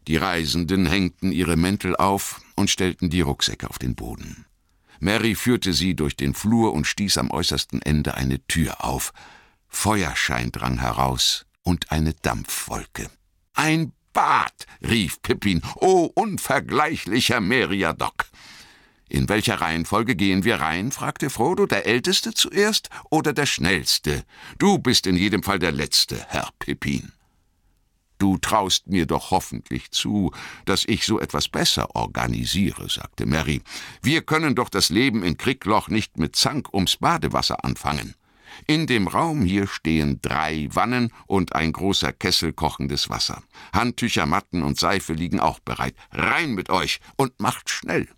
Die Reisenden hängten ihre Mäntel auf und stellten die Rucksäcke auf den Boden. Mary führte sie durch den Flur und stieß am äußersten Ende eine Tür auf. Feuerschein drang heraus und eine Dampfwolke. »Ein Bad«, rief Pippin. »Oh, unvergleichlicher Meriadoc!« »In welcher Reihenfolge gehen wir rein?« fragte Frodo. »Der Älteste zuerst oder der Schnellste? Du bist in jedem Fall der Letzte, Herr Pippin.« »Du traust mir doch hoffentlich zu, dass ich so etwas besser organisiere«, sagte Mary. »Wir können doch das Leben in Krickloch nicht mit Zank ums Badewasser anfangen. In dem Raum hier stehen 3 Wannen und ein großer Kessel kochendes Wasser. Handtücher, Matten und Seife liegen auch bereit. Rein mit euch und macht schnell!«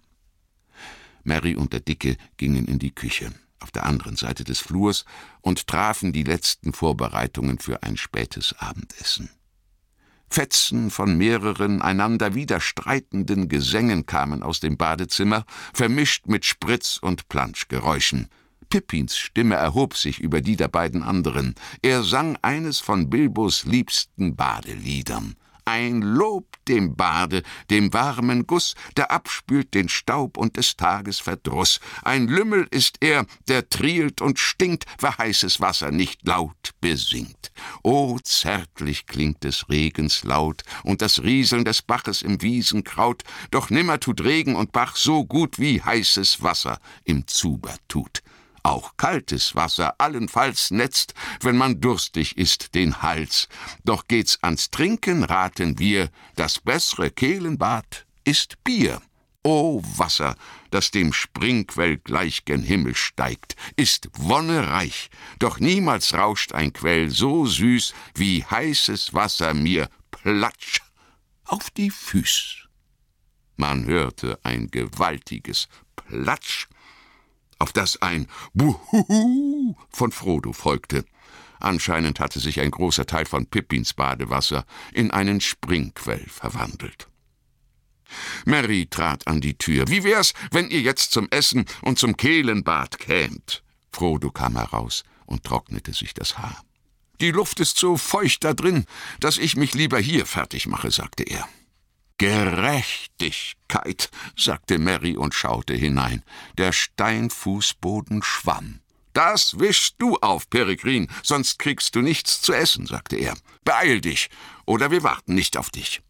Mary und der Dicke gingen in die Küche auf der anderen Seite des Flurs und trafen die letzten Vorbereitungen für ein spätes Abendessen. Fetzen von mehreren einander widerstreitenden Gesängen kamen aus dem Badezimmer, vermischt mit Spritz- und Planschgeräuschen. Pippins Stimme erhob sich über die der beiden anderen. Er sang eines von Bilbos liebsten Badeliedern. Ein Lob dem Bade, dem warmen Guss, der abspült den Staub und des Tages Verdruss. Ein Lümmel ist er, der trielt und stinkt, wer heißes Wasser nicht laut besingt. O, zärtlich klingt des Regens laut und das Rieseln des Baches im Wiesenkraut, doch nimmer tut Regen und Bach so gut, wie heißes Wasser im Zuber tut. Auch kaltes Wasser allenfalls netzt, wenn man durstig ist, den Hals. Doch geht's ans Trinken, raten wir, das bessere Kehlenbad ist Bier. O Wasser, das dem Springquell gleich gen Himmel steigt, ist wonnereich, doch niemals rauscht ein Quell so süß, wie heißes Wasser mir platsch auf die Füß. Man hörte ein gewaltiges Platsch, auf das ein Buhuhu von Frodo folgte. Anscheinend hatte sich ein großer Teil von Pippins Badewasser in einen Springquell verwandelt. Mary trat an die Tür. »Wie wär's, wenn ihr jetzt zum Essen und zum Kehlenbad kämt?« Frodo kam heraus und trocknete sich das Haar. »Die Luft ist so feucht da drin, dass ich mich lieber hier fertig mache«, sagte er. »Gerechtigkeit«, sagte Mary und schaute hinein. Der Steinfußboden schwamm. »Das wischst du auf, Peregrin, sonst kriegst du nichts zu essen«, sagte er. »Beeil dich, oder wir warten nicht auf dich.«